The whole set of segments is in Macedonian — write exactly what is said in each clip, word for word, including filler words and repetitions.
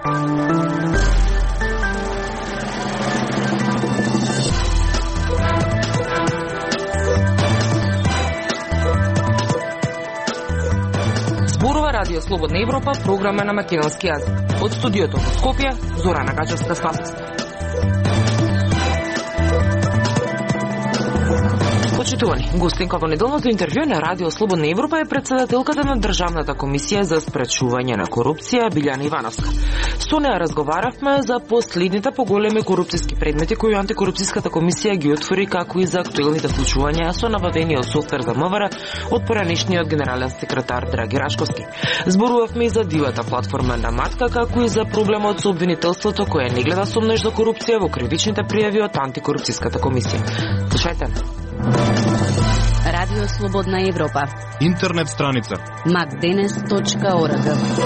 Радио Слободна Европа, програма на македонски јазик. Од студиото во Скопје, Зорана Гачевска-Спасовска. Почитувани, гостинка во неделното интервју на Радио Слободна Европа е претседателката на Државната комисија за спречување на корупција Билјана Ивановска. Со неа разговаравме за последните поголеми корупцијски предмети кои антикорупцијската комисија ги отвори, како и за актуелните случувања со набавениот софтвер за МВР од поранешниот генерален секретар Драги Рашковски. Зборувавме и за дивата платформа на Матка, како и за проблемот со обвинителството кое не гледа сомнеш за корупција во кривичните пријави од антикорупцијската комисија. Слушајте. Радио Слободна Европа. Интернет страница макденес точка орг.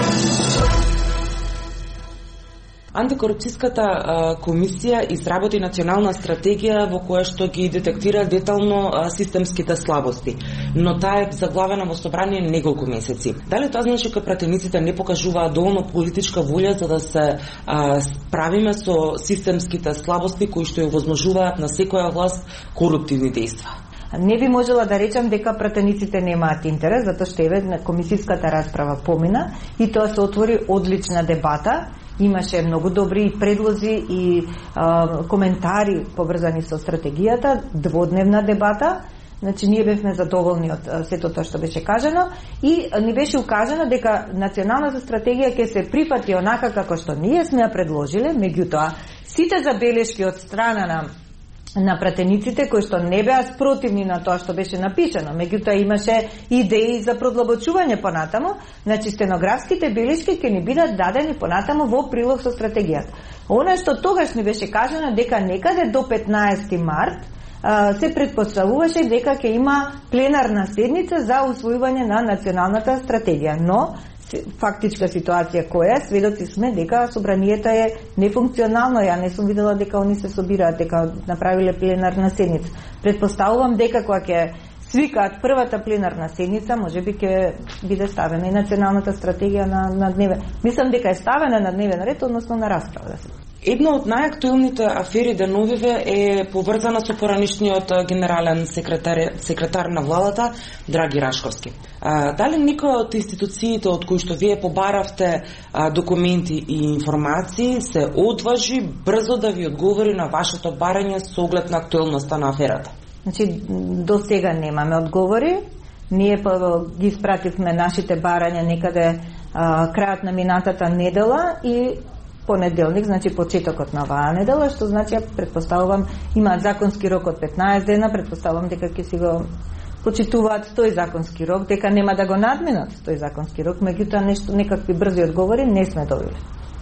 Антикорупцијската а, комисија изработи национална стратегија во која што ги детектира детално а, системските слабости, но таа е заглавена во собрание неколку месеци. Дали тоа значи дека пратениците не покажуваат доволно политичка волја за да се а, справиме со системските слабости кои што ја возможуваат на секоја власт коруптивни дејства? Не би можела да речам дека пратениците немаат интерес, затоа што еве на комисиската расправа помина и тоа се отвори одлична дебата. Имаше многу добри предлози и а, коментари поврзани со стратегијата, дводневна дебата. Значи, ние бевме задоволни од а, сето тоа што беше кажано и а, ни беше укажано дека националната стратегија ќе се прифати онака како што ние сме ја предложиле, меѓутоа сите забелешки од страна на на пратениците кои што не беа спротивни на тоа што беше напишано, меѓутоа имаше идеи за продлабочување понатамо, значи стенографските белешки ќе ни бидат дадени понатамо во прилог со стратегијата. Она што тогаш ни беше кажано дека некаде до петнаесети март се предпоставуваше дека ќе има пленарна седница за усвојување на националната стратегија, но фактичка ситуација која сведоци сме дека собранието е нефункционално. Ја не сум видела дека они се собираат, дека направиле пленарна седница. Предпоставувам дека кога ќе свикаат првата пленарна седница, можеби ќе биде ставена и националната стратегија на, на дневен. Мислам дека е ставена на дневен ред, односно на расправа. Една од најактуелните афери деновиве е поврзана со поранешниот генерален секретар, секретар на владата Драги Рашковски. А, дали некој од институциите од кои што вие побаравте а, документи и информации се одважи брзо да ви одговори на вашето барање со оглед на актуелноста на аферата? Значи, до сега немаме одговори. Ние па ги испративме нашите барања некаде а, крајот на минатата недела и понеделник, значи почетокот на оваа недела, што значи, предпоставувам, имаат законски рок од петнаесет дена, предпоставувам дека ќе си го почитуваат тој законски рок, дека нема да го надминат тој законски рок, меѓутоа нешто, некакви брзи одговори не сме добили.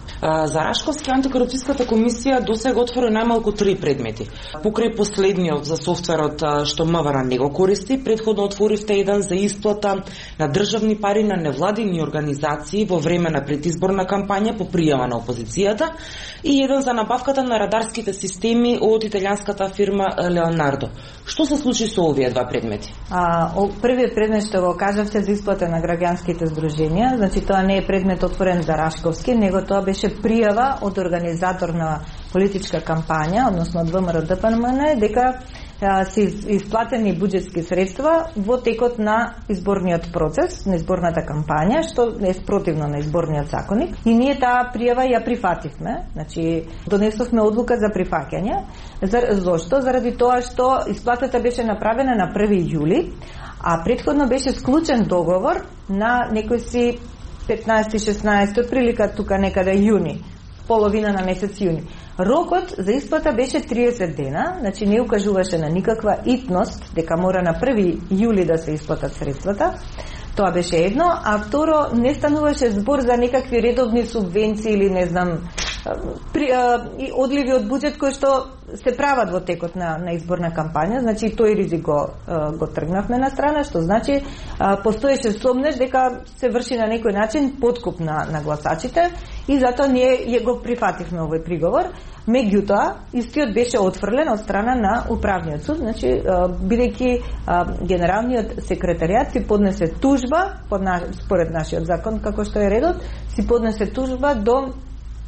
За Рашковски антикорупцијската комисија досега отвори најмалку три предмети. Покрај последниот за софтверот што МВР не го користи, предходно отворивте еден за исплата на државни пари на невладини организации во време на предизборна кампања по пријава на опозицијата и еден за набавката на радарските системи од италијанската фирма Леонардо. Што се случи со овие два предмети? А, о, првиот предмет што го кажавте за исплата на граѓанските здруженија, значи тоа не е предмет отворен за Рашковски, него тоа беше пријава од организатор на политичка кампања, односно од ВМРО-ДПМН, дека а, се исплатени буџетски средства во текот на изборниот процес, на изборната кампања, што е спротивно на изборниот законник. И ние таа пријава ја прифативме, значи донесовме одлука за прифаќање. За, зошто? Заради тоа што исплатата беше направена на први јули, а претходно беше склучен договор на некој си петнаесети шеснаесети прилика тука некаде јуни, половина на месец јуни. Рокот за исплата беше триесет дена, значи не укажуваше на никаква итност дека мора на први јули да се исплатат средствата. Тоа беше едно, а второ, не стануваше збор за некакви редовни субвенции или не знам при, а, и одливи од буџет кои што се прават во текот на, на изборна кампања, значи тој ризик го, го тргнавме на страна, што значи а, постоеше сомнеш дека се врши на некој начин подкуп на, на гласачите и затоа ние ја го прифативме овој приговор. Меѓутоа, истиот беше отфрлен од страна на управниот суд, значи бидејќи генералниот секретаријат си поднесе тужба под на, според нашиот закон, како што е редот, си поднесе тужба до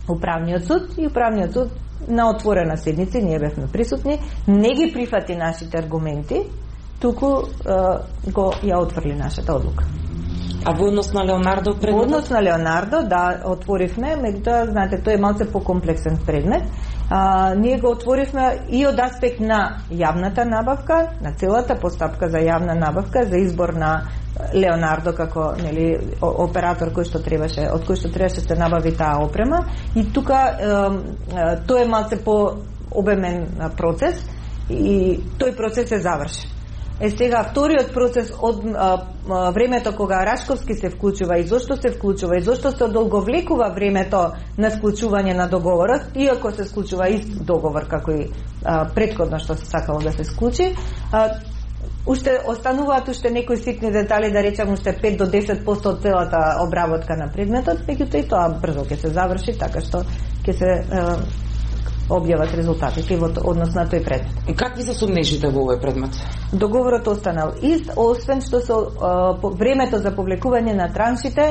управниот суд и управниот суд на отворена седница, ние бевме присутни, не ги прифати нашите аргументи, туку е, го ја отврли нашата одлука. А во однос на Леонардо предметот? Во однос на Леонардо, да, отворивме, меѓутоа, знаете, тој е малце покомплексен предмет. А, ние го отворивме и од аспект на јавната набавка, на целата постапка за јавна набавка, за избор на Леонардо како, нели, оператор кој што требаше, од кој што требаше се набави таа опрема, и тука е, е, тој е малце по обемен процес и тој процес е завршен. Е сега вториот процес од а, а, времето кога Рашковски се вклучува и зошто се вклучува и зошто се одолговлекува времето на склучување на договорот, иако се склучува ист договор како и а, претходно што се сакало да се склучи, а, уште остануваат уште некои ситни детали, да речам уште пет до десет проценти од целата обработка на предметот, меѓутоа и тоа брзо ќе се заврши, така што ќе се а, објават резултатите во однос на тој предмет. И какви се сомнежите во овој предмет? Договорот останал ист, освен што со а, времето за публикување на траншите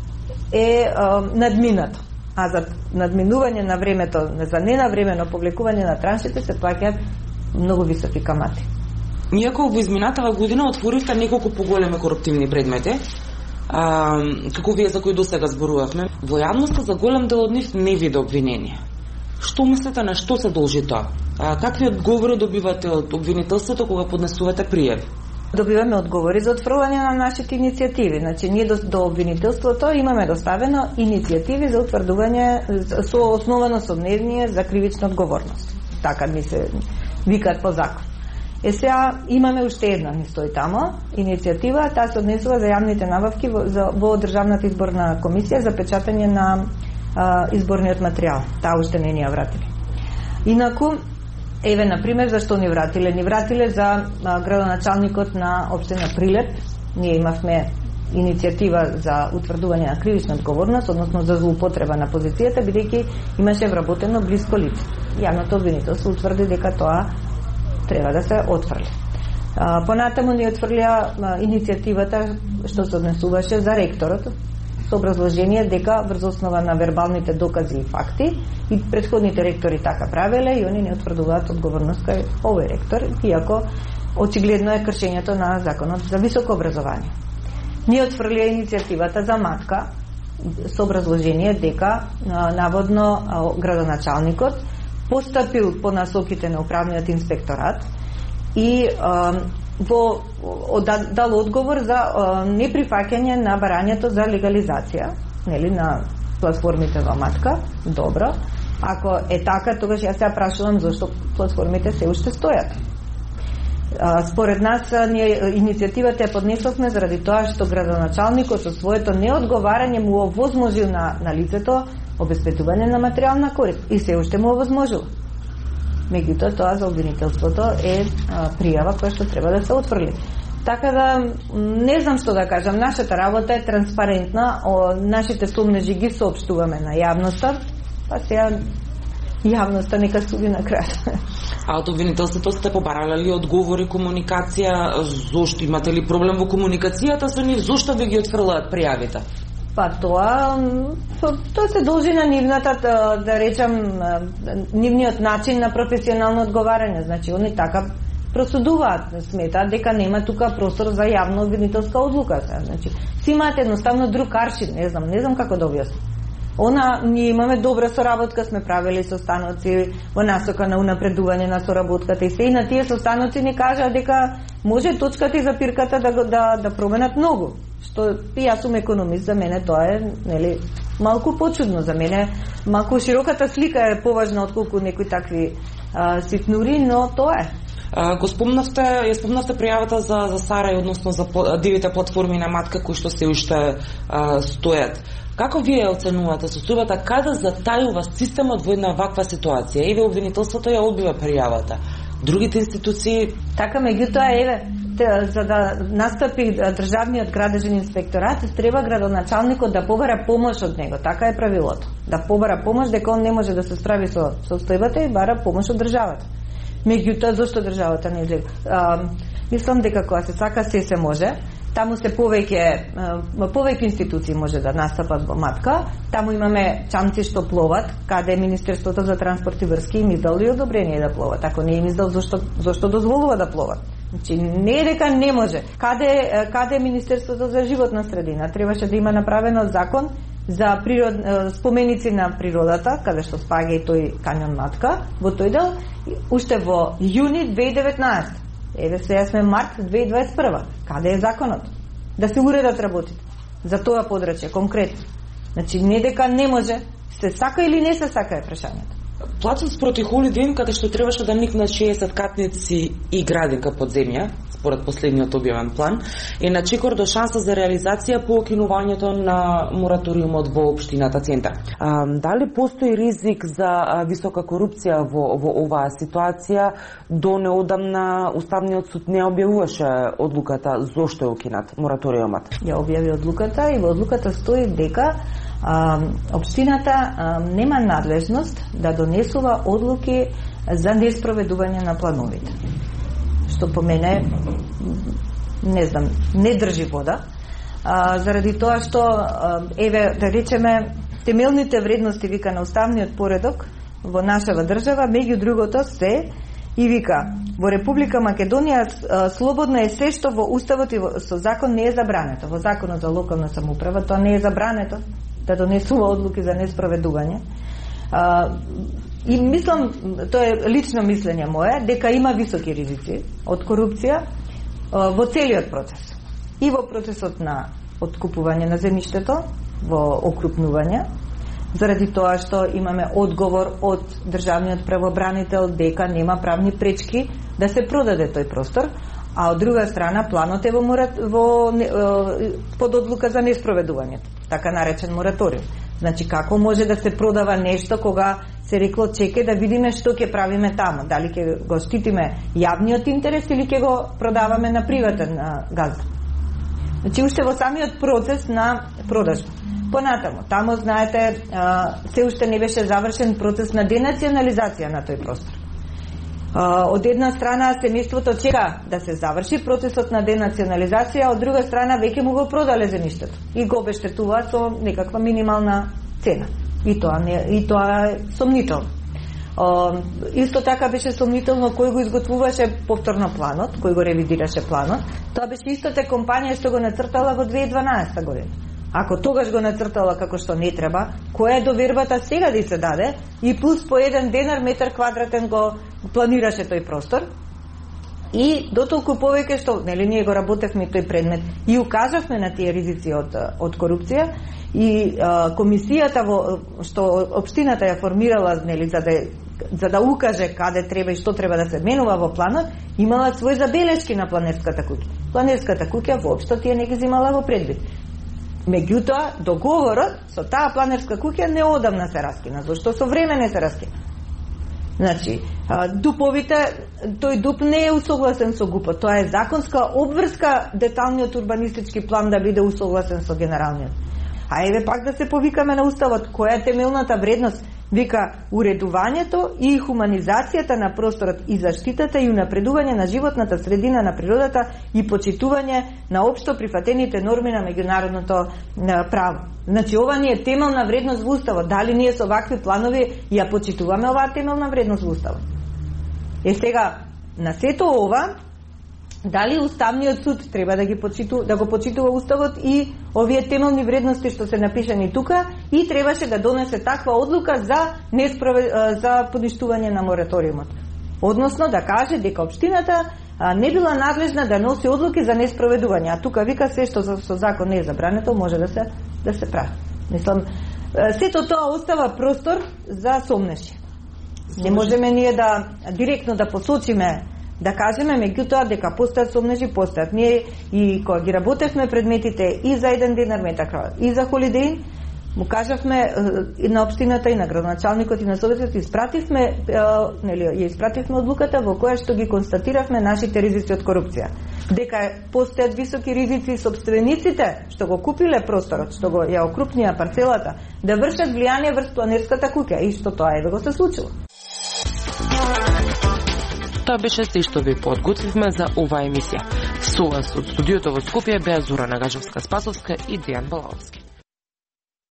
е а, надминато. А за надминување на времето, за ненавремено публикување на траншите се плаќаат многу високи камати. Иако во изминатава година отворивте неколку поголеми коруптивни предмети, а, како вие за кои досега зборувавме, во јавноста за голем дел од нив не виде обвинение. Што мислите, на што се должи тоа? А, какви одговори добивате од обвинителството кога поднесувате пријави? Добиваме одговори за отфрлање на нашите иницијативи. Значи, ние до, до обвинителството имаме доставено иницијативи за утврдување со основано сомнение за кривична одговорност. Така ми се викаат по закон. Е сега имаме уште една, ни стои тамо, иницијатива, таа се однесува за јавните набавки во, за, во Државната изборна комисија за печатање на а, изборниот материјал. Таа уште не ни ја вратили. Инаку, еве, например, зашто ни вратиле? Ни вратиле за а, градоначалникот на општина Прилеп. Ние имавме иницијатива за утврдување на кривична одговорност, односно за злоупотреба на позицијата, бидејќи имаше вработено блиско лице. Јавното обвинителство утврди дека тоа треба да се отфрли. А, понатаму ни отфрлија иницијативата што се однесуваше за ректорот, со образложение дека врз основа на вербалните докази и факти, и претходните ректори така правеле, и они не утврдуваат одговорност кај овој ректор, иако очигледно е кршењето на законот за високо образование. Ние отфрлија иницијативата за матка со образложение дека наводно градоначалникот постапил по насоките на управниот инспекторат и а, во дал одговор за а, неприфаќање на барањето за легализација, нели, на платформите во матка. Добро. Ако е така, тогаш јас се прашувам зашто платформите се уште стојат. А, според нас, ние иницијативата ја поднесовме заради тоа што градоначалникот со своето неодговарање му овозможил на, на лицето обезбедување на материјална корист и се уште му овозможил. Меѓутоа, тоа за обвинителството е а, пријава која што треба да се отфрли. Така да, не знам што да кажам, нашата работа е транспарентна, о, нашите сомнежи ги соопштуваме на јавноста, па сега јавноста нека суди на крај. А од обвинителството сте побарале ли одговори, комуникација, зошто имате ли проблем во комуникацијата со нив, зошто ви ги отфрлаат пријавите? Па тоа, тоа се должи на нивната, да, да речам, нивниот начин на професионално одговарање. Значи, они така просудуваат, сметаат дека нема тука простор за јавно обвинителска одлука. Значи, си имаат едноставно друг аршин, не знам, не знам како да објаснам. Она, ние имаме добра соработка, сме правили состаноци во насока на унапредување на соработката и се, и на тие состаноци ни кажаа дека може точката и запирката да, да, да променат многу. Што и јас сум економист, за мене тоа е, нели, малку почудно, за мене малку широката слика е поважна отколку некои такви а, ситнури, но тоа е. А, го спомнавте, ја спомнавте пријавата за за Сарај, односно за девете платформи на матка кои што се уште а, стојат. Како вие оценувате состојбата, каде затајува системот во една ваква ситуација? Еве обвинителството ја одбива пријавата. Другите институции така, меѓутоа, еве, за да настапи државниот градежен инспекторат, треба градоначалникот да побара помош од него. Така е правилото. Да побара помош дека он не може да се справи со состојбата и бара помош од државата. Меѓутоа, зошто државата не излега? А, мислам дека кога се сака се се може. таму се повеќе повеќе институции може да настапат во матка, таму имаме чамци што пловат, каде Министерството за транспорт и врски им издали одобрение да пловат, ако не им издал, зошто, зошто дозволува да пловат? Значи, не е дека не може. Каде, каде Министерството за животна средина? Требаше да има направено закон за природ, споменици на природата, каде што спаѓа и тој канјон Матка, во тој дел, уште во јуни две илјади и деветнаесета. Еве сега сме март две илјади дваесет и прва. Каде е законот? Да се уредат работите за тоа подрачје, конкретно. Значи, не дека не може, се сака или не се сака е прашањето. Плацот спроти Холидин, каде што требаше да никнат шеесет катници и градинка под земја, според последниот објавен план, е на чекор до шанса за реализација по окинувањето на мораториумот во општината Центар. А, дали постои ризик за а, висока корупција во, во оваа ситуација? До неодамна Уставниот суд не објавуваше одлуката зошто е окинат мораториумот. Ја објави одлуката и во одлуката стои дека а, општината а, нема надлежност да донесува одлуки за неспроведување на плановите. Што по мене, не знам, не држи вода, а, заради тоа што, а, еве, да речеме, темелните вредности, вика, на уставниот поредок во нашава држава, меѓу другото се, и вика, во Република Македонија а, слободно е се што во уставот и во, со закон не е забрането. Во законот за локална самоуправа тоа не е забрането, да донесува одлуки за неспроведување. А, И мислам, тоа е лично мислење мое, дека има високи ризици од корупција во целиот процес. И во процесот на откупување на земјиштето, во окрупнување, заради тоа што имаме одговор од државниот правобранител дека нема правни пречки да се продаде тој простор, а од друга страна планот е во, морат, во под одлука за неспроведувањето, така наречен мораториум. Значи, како може да се продава нешто кога се рекло чеке да видиме што ќе правиме таму, дали ќе го штитиме јавниот интерес или ќе го продаваме на приватен газда. Значи, уште во самиот процес на продажба. Понатаму, таму, знаете, се уште не беше завршен процес на денационализација на тој простор. Од една страна семејството чека да се заврши процесот на денационализација, од друга страна веќе му го продале земјиштето и го обештетуваат со некаква минимална цена. И тоа не и тоа е сомнително. О, исто така беше сомнително кој го изготвуваше повторно планот, кој го ревидираше планот. Тоа беше истата компанија што го нацртала во две илјади и дванаесета година. Ако тогаш го нацртала како што не треба, која е довербата сега да се даде и плюс по еден денар метар квадратен го планираше тој простор. И дотолку повеќе што, нели, ние го работевме тој предмет и укажавме на тие ризици од од корупција и а, комисијата во што општината ја формирала, нели, за да за да укаже каде треба и што треба да се менува во планот, имала свои забелешки на планерската куќа. Планерската куќа воопшто тие не ги земала во предвид. Меѓутоа, договорот со таа планерска куќа неодамна се раскина, зашто со време не се раскина. Значи, дуповите, тој дуп не е усогласен со ГУП-от, тоа е законска обврска деталниот урбанистички план да биде усогласен со генералниот. А еве пак да се повикаме на уставот, која е темелната вредност? Вика, уредувањето и хуманизацијата на просторот и заштитата и унапредување на животната средина на природата и почитување на општо прифатените норми на меѓународното право. Значи, ова ни е темелна вредност во уставот. Дали ние со вакви планови ја почитуваме оваа темелна вредност во уставот? Е сега, на сето ова, дали Уставниот суд треба да ги почиту, да го почитува уставот и овие темелни вредности што се напишани тука и требаше да донесе таква одлука за несправе, за поништување на мораториумот. Односно да каже дека општината не била надлежна да носи одлуки за неспроведување, а тука вика се што со закон не е забрането може да се да се прави. Мислам, сето тоа остава простор за сомнеши. Не можеме ние да директно да посочиме, да кажеме, меѓутоа дека постојат сомнежи, постојат. Ние и кога ги работевме предметите и за еден денар метар и за Холидин, му кажавме и на општината и на градоначалникот и на советот, испративме, нели, ја испративме одлуката во која што ги констатиравме нашите ризици од корупција. Дека постојат високи ризици собствениците што го купиле просторот, што го ја окрупнија парцелата, да вршат влијание врз планерската куќа и што тоа еве го се случило. Тоа беше се што ви подготвивме за оваа емисија. Со вас од студиото во Скопје беа Зора Нагажевска-Спасовска и Дејан Балаовски.